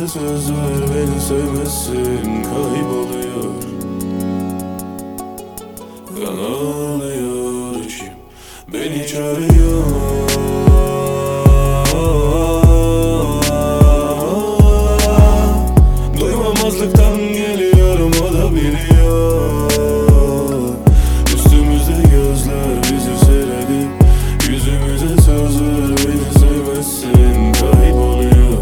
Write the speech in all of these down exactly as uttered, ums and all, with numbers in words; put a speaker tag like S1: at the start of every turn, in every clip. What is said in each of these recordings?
S1: söz ver, beni sevmezsin, kayboluyor. Kan ağlıyor içim, beni çağırıyor. Duymamazlıktan geliyorum, o da biliyor. Üstümüzde gözler bizi seyredi. Yüzümüze söz ver, beni sevmezsin, kayboluyor.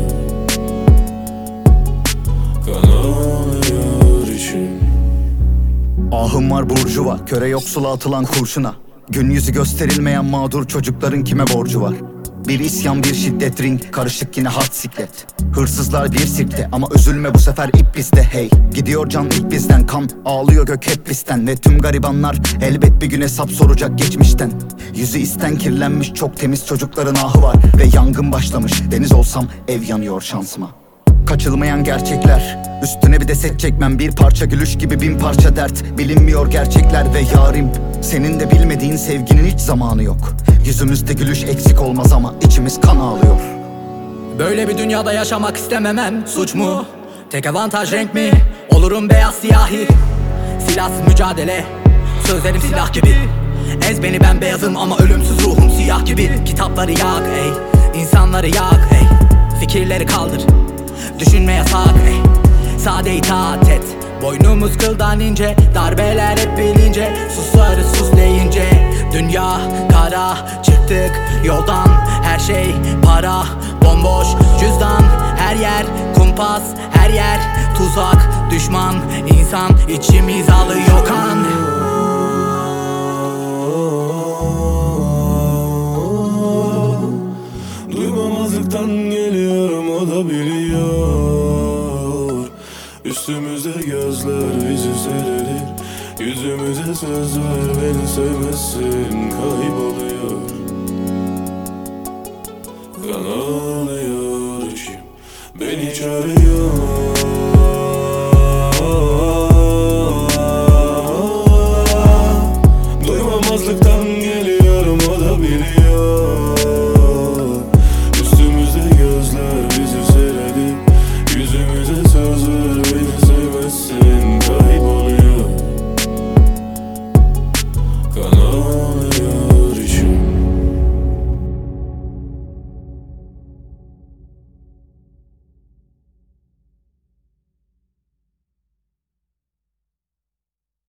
S1: Kan ağlıyor içim.
S2: Ahım var burjuva, köre yoksula atılan kurşuna. Gün yüzü gösterilmeyen mağdur çocukların kime borcu var? Bir isyan, bir şiddet, ring karışık yine hard siklet. Hırsızlar bir sirkte ama üzülme, bu sefer ip bizde hey. Gidiyor can ilk bizden, kan ağlıyor gök hep bizden. Ve tüm garibanlar elbet bir gün hesap soracak geçmişten. Yüzü isten kirlenmiş çok temiz çocukların ahı var. Ve yangın başlamış, deniz olsam ev yanıyor şansıma. Kaçılmayan gerçekler, üstüne bir de set çekmem. Bir parça gülüş gibi bin parça dert. Bilinmiyor gerçekler ve yarim, senin de bilmediğin sevginin hiç zamanı yok. Yüzümüzde gülüş eksik olmaz ama içimiz kan ağlıyor.
S3: Böyle bir dünyada yaşamak istememem suç mu? Tek avantaj renk mi? Olurum beyaz siyahi. Silahsız mücadele, sözlerim silah gibi. Ez beni, ben beyazım ama ölümsüz ruhum siyah gibi. Kitapları yak ey, insanları yak ey. Fikirleri kaldır, düşünme yasak ey. Sade itaat et, boynumuz kıldan ince. Darbeler hep bilince, susarız sus deyince. Dünya kara, çıktık yoldan. Her şey para, bomboş cüzdan. Her yer kumpas, her yer tuzak. Düşman insan, içimiz alıyor kan.
S1: Duymamazlıktan geliyorum, o da biliyor. Üstümüzde gözler bizi seyredir. Yüzümüze söz ver, beni sevmezsin, kayboluyor. Kan ağlıyor içim, beni çağırıyor.